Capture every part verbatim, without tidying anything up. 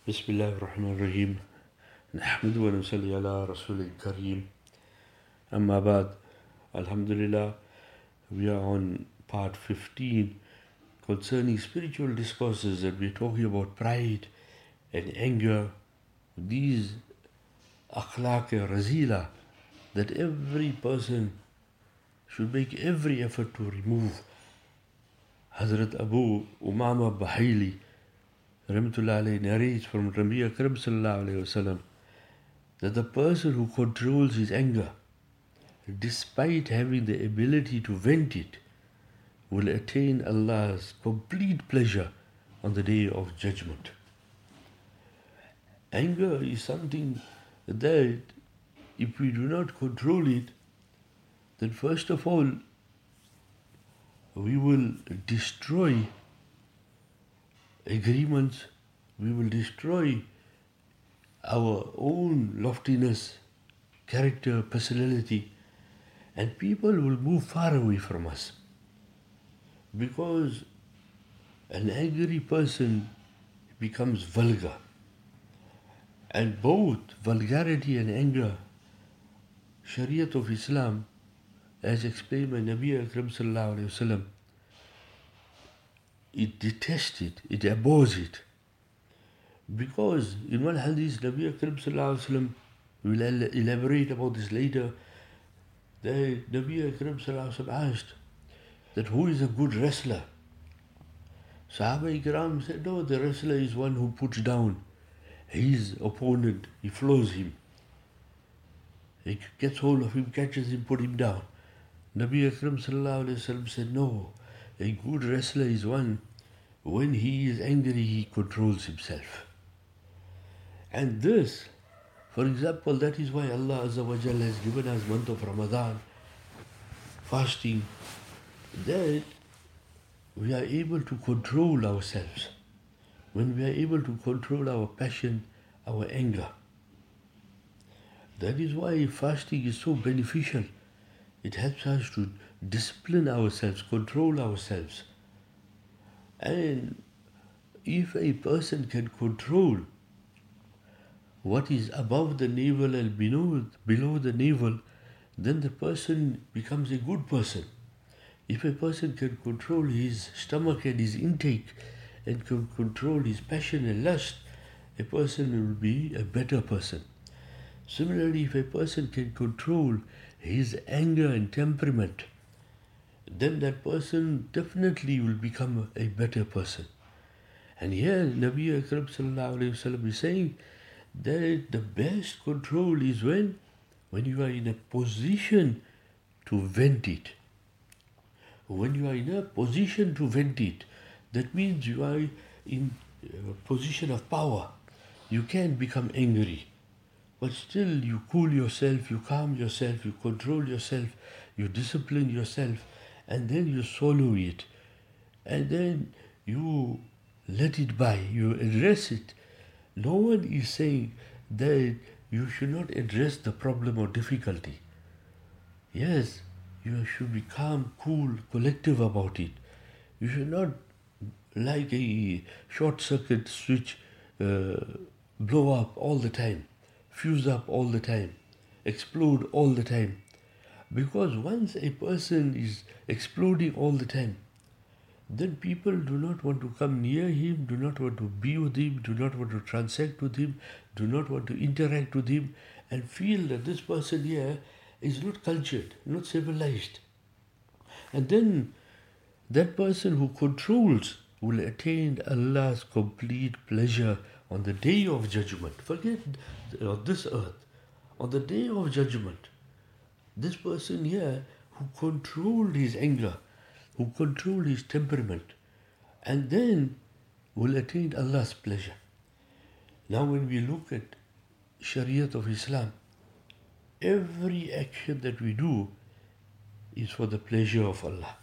بسم الله الرحمن الرحيم نحمد ونصلي على رسول الكريم أما بعد Alhamdulillah, we are on part fifteen concerning spiritual discourses that we're talking about pride and anger, these akhlaq razila that every person should make every effort to remove. Hazrat Abu Umama Bahili Rahmatullah alayhi narrates from Nabi Akram sallallahu alayhi wasallam that the person who controls his anger, despite having the ability to vent it, will attain Allah's complete pleasure on the day of judgment. Anger is something that if we do not control it, then first of all, we will destroy agreements, we will destroy our own loftiness, character, personality, and people will move far away from us. Because an angry person becomes vulgar. And both vulgarity and anger, Shariat of Islam, as explained by Nabi Akram sallallahu alayhi wasallam, it detests it, it abhors it. Because in one hadith, Nabi Akram sallallahu alayhi wasallam, we will elaborate about this later, that Nabi Akram sallallahu alayhi wasallam asked that who is a good wrestler? Sahaba Ikram said, no, the wrestler is one who puts down his opponent, he floors him. He gets hold of him, catches him, put him down. Nabi Akram sallallahu alayhi wasallam said, no, a good wrestler is one, when he is angry, he controls himself. And this, for example, that is why Allah Azza wa Jalla has given us month of Ramadan, fasting, that we are able to control ourselves. When we are able to control our passion, our anger. That is why fasting is so beneficial. It helps us to discipline ourselves, control ourselves. And if a person can control what is above the navel and below, below the navel, then the person becomes a good person. If a person can control his stomach and his intake and can control his passion and lust, a person will be a better person. Similarly, if a person can control his anger and temperament, then that person definitely will become a better person. And here Nabi Akram sallallahu alayhi wasallam is saying that the best control is when, when you are in a position to vent it. When you are in a position to vent it, that means you are in a position of power. You can become angry, but still you cool yourself, you calm yourself, you control yourself, you discipline yourself, and then you swallow it. And then you let it by, you address it. No one is saying that you should not address the problem or difficulty. Yes, you should be calm, cool, collective about it. You should not, like a short circuit switch, uh, blow up all the time, fuse up all the time, explode all the time. Because once a person is exploding all the time, then people do not want to come near him, do not want to be with him, do not want to transact with him, do not want to interact with him, and feel that this person here is not cultured, not civilized. And then that person who controls will attain Allah's complete pleasure on the day of judgment. Forget on this earth. On the day of judgment, this person here who controlled his anger, who controlled his temperament, and then will attain Allah's pleasure. Now when we look at Shariat of Islam, every action that we do is for the pleasure of Allah.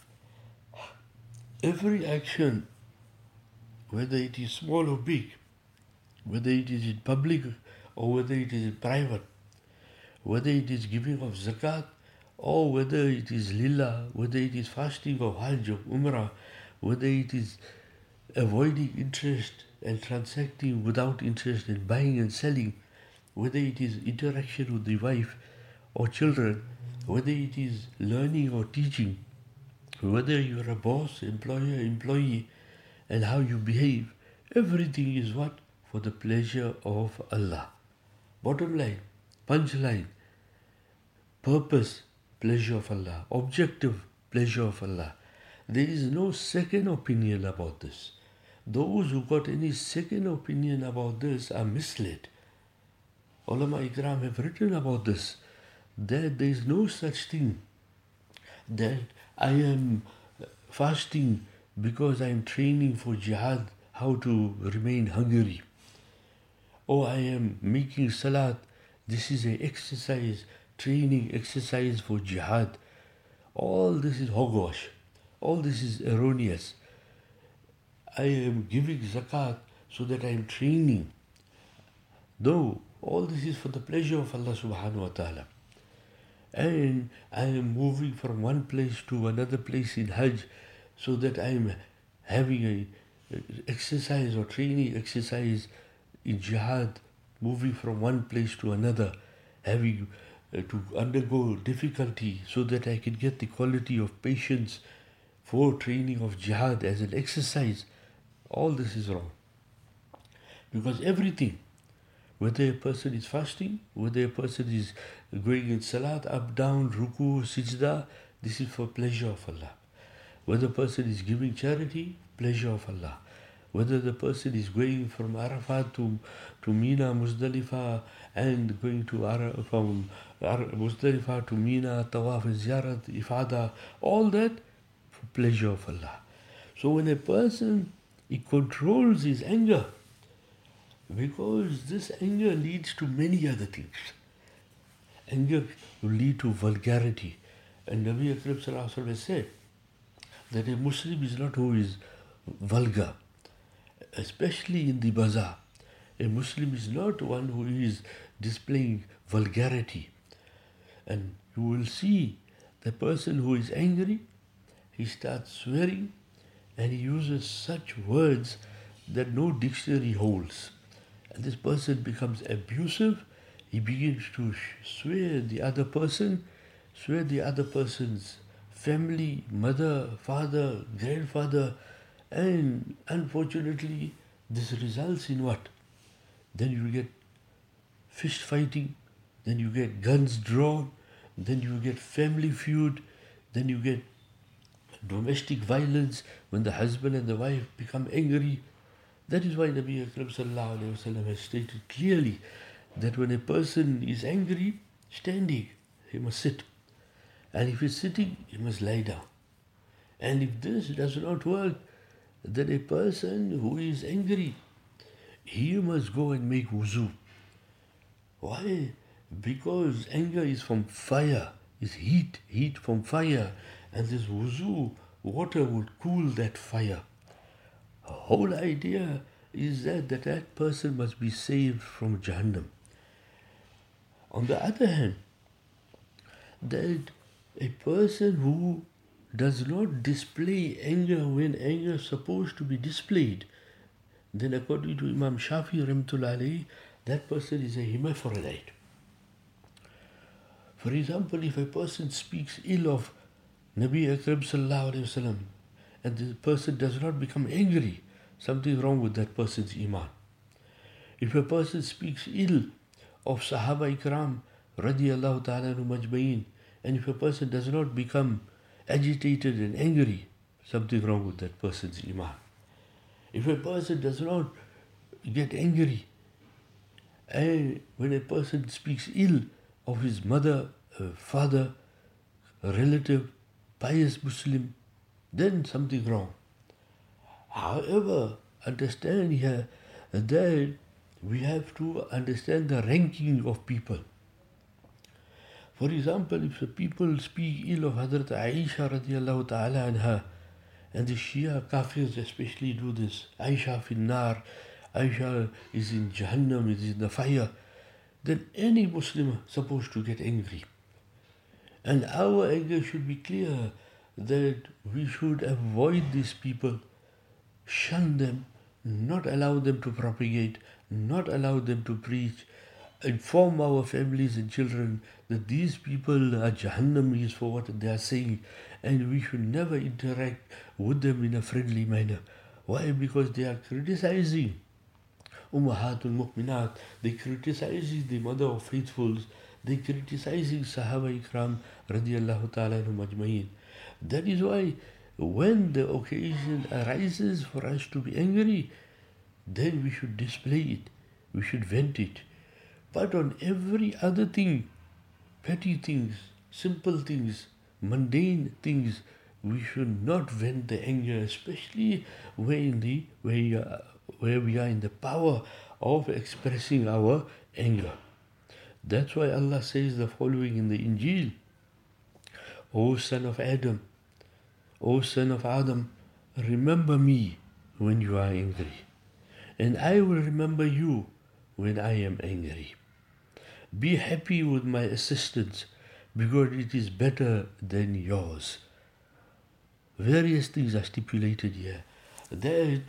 Every action, whether it is small or big, whether it is in public or whether it is in private, whether it is giving of zakat or whether it is lillah, whether it is fasting of hajj or umrah, whether it is avoiding interest and transacting without interest in buying and selling, whether it is interaction with the wife or children, whether it is learning or teaching, whether you are a boss, employer, employee, and how you behave, everything is what? For the pleasure of Allah. Bottom line, punchline, purpose, pleasure of Allah, objective, pleasure of Allah. There is no second opinion about this. Those who got any second opinion about this are misled. Ulama Ikram have written about this, that there is no such thing that I am fasting because I am training for jihad, how to remain hungry. Or I am making salat, this is an exercise, training exercise for jihad. All this is hogwash. All this is erroneous. I am giving zakat so that I am training. No, all this is for the pleasure of Allah subhanahu wa ta'ala. And I am moving from one place to another place in Hajj so that I am having a exercise or training exercise in jihad, moving from one place to another, having uh, to undergo difficulty so that I can get the quality of patience for training of jihad as an exercise. All this is wrong. Because everything, whether a person is fasting, whether a person is going in salat, up, down, ruku, sijda, this is for pleasure of Allah. Whether a person is giving charity, pleasure of Allah. Whether the person is going from Arafat to, to Mina, Muzdalifah, and going to Ara, from Ar, Muzdalifah to Mina, Tawaf, Ziyarat, Ifada, all that for pleasure of Allah. So when a person, he controls his anger, because this anger leads to many other things. Anger will lead to vulgarity. And Nabi Akram Sallallahu Alaihi Wasallam said that a Muslim is not who is vulgar, especially in the bazaar. A Muslim is not one who is displaying vulgarity. And you will see the person who is angry, he starts swearing and he uses such words that no dictionary holds. And this person becomes abusive. He begins to swear the other person, swear the other person's family, mother, father, grandfather, and unfortunately this results in what? Then you get fist fighting, then you get guns drawn, then you get family feud, then you get domestic violence when the husband and the wife become angry. That is why Nabi Akram Sallallahu Alaihi Wasallam has stated clearly that when a person is angry, standing, he must sit. And if he's sitting, he must lie down. And if this does not work, then a person who is angry, he must go and make wuzu. Why? Because anger is from fire, is heat, heat from fire. And this wuzu, water would cool that fire. The whole idea is that, that that person must be saved from Jahannam. On the other hand, that a person who does not display anger when anger is supposed to be displayed, then according to Imam Shafi Rahmatullah Alayhi, that person is a hermaphrodite. For example, if a person speaks ill of Nabi Akram Sallallahu Alaihi Wasallam and the person does not become angry, something wrong with that person's iman. If a person speaks ill of Sahaba Ikram radiyallahu ta'ala anhum ajma'in, and if a person does not become agitated and angry, something wrong with that person's iman. If a person does not get angry, and when a person speaks ill of his mother, uh, father, a relative, pious Muslim, then something wrong. However, understand here that we have to understand the ranking of people. For example, if the people speak ill of Hazrat Aisha radiallahu ta'ala anha, and the Shia Kafirs especially do this, Aisha fin nar, Aisha is in Jahannam, is in the fire, then any Muslim is supposed to get angry. And our anger should be clear that we should avoid these people shun them, not allow them to propagate, not allow them to preach, inform our families and children that these people are Jahannamis for what they are saying, and we should never interact with them in a friendly manner. Why? Because they are criticizing Ummahatul Mu'minat, they criticizing the mother of faithfuls, they criticizing Sahaba Ikram radiallahu ta'ala anhum ajma'in. That is why when the occasion arises for us to be angry, then we should display it, we should vent it. But on every other thing, petty things, simple things, mundane things, we should not vent the anger, especially where, in the, where, you are, where we are in the power of expressing our anger. That's why Allah says the following in the Injil: O son of Adam, O son of Adam, remember me when you are angry, and I will remember you when I am angry. Be happy with my assistance, because it is better than yours. Various things are stipulated here. There,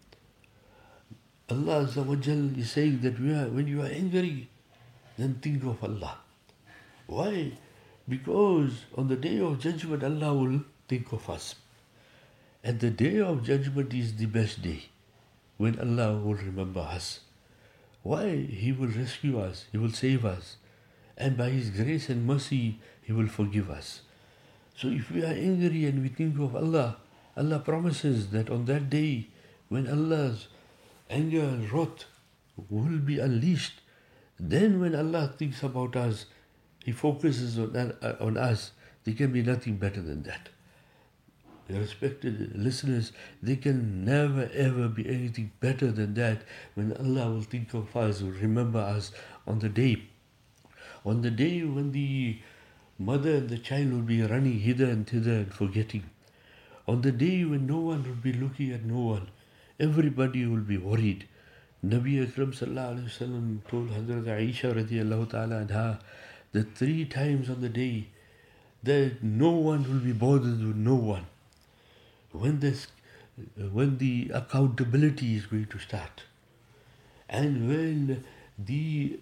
Allah Azza wa Jal is saying that we are, when you are angry, then think of Allah. Why? Because on the day of judgment, Allah will think of us. And the day of judgment is the best day, when Allah will remember us. Why? He will rescue us, He will save us, and by His grace and mercy, He will forgive us. So if we are angry and we think of Allah, Allah promises that on that day, when Allah's anger and wrath will be unleashed, then when Allah thinks about us, He focuses on, uh, on us, there can be nothing better than that. Respected listeners, there can never ever be anything better than that when Allah will think of us, will remember us on the day. On the day when the mother and the child will be running hither and thither and forgetting. On the day when no one will be looking at no one. Everybody will be worried. Nabi Akram sallallahu alayhi wa sallam told Hazrat Aisha radiallahu ta'ala anha that three times on the day that no one will be bothered with no one. When this, when the accountability is going to start, and when the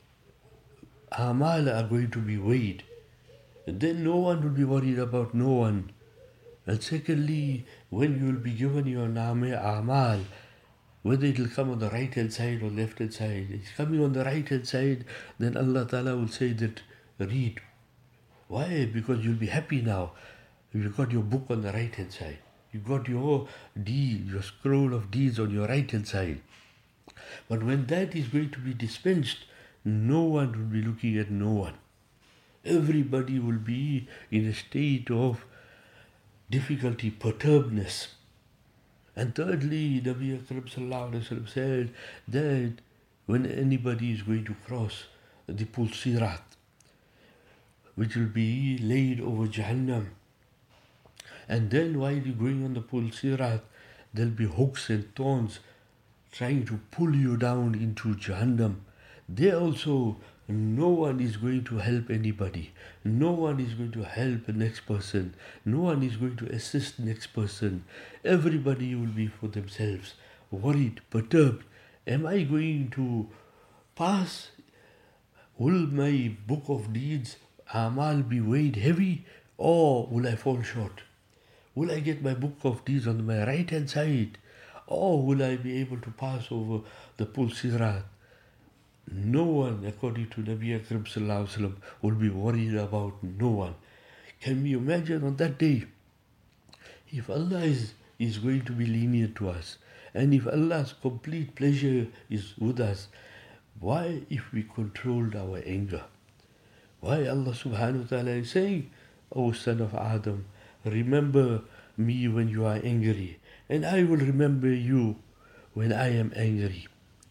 amal are going to be weighed, then no one will be worried about no one. And secondly, when you will be given your name amal, whether it will come on the right hand side or left hand side, it's coming on the right hand side, then Allah Ta'ala will say that read. Why? Because you'll be happy now. You've got your book on the right hand side. You got your deed, your scroll of deeds on your right hand side. But when that is going to be dispensed, no one will be looking at no one. Everybody will be in a state of difficulty, perturbedness. And thirdly, Nabi Akram sallallahu alayhi wa sallam said that when anybody is going to cross the Pul Sirat, which will be laid over Jahannam, and then while you're going on the Pul Sirat, there'll be hooks and thorns trying to pull you down into Jahannam. There also, no one is going to help anybody. No one is going to help the next person. No one is going to assist the next person. Everybody will be for themselves, worried, perturbed. Am I going to pass? Will my book of deeds, Amal, be weighed heavy, or will I fall short? Will I get my book of deeds on my right hand side, or will I be able to pass over the Pul Sirat? No one, according to Nabi Akram sallallahu alaihi wasallam, will be worried about no one. Can we imagine on that day, if Allah is, is going to be lenient to us, and if Allah's complete pleasure is with us, why if we controlled our anger? Why Allah subhanahu wa ta'ala is saying, O son of Adam, remember me when you are angry, and I will remember you when I am angry.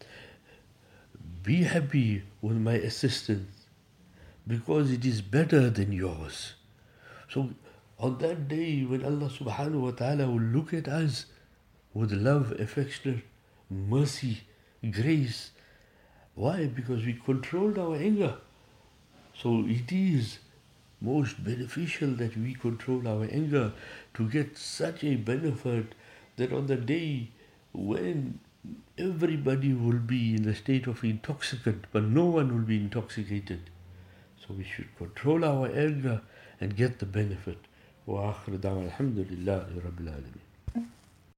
Be happy with my assistance, because it is better than yours. So on that day when Allah subhanahu wa ta'ala will look at us with love, affection, mercy, grace. Why? Because we controlled our anger. So it is most beneficial that we control our anger to get such a benefit that on the day when everybody will be in a state of intoxicant, but no one will be intoxicated. So we should control our anger and get the benefit. وآخر دعوانا الحمد لله رب العالمين.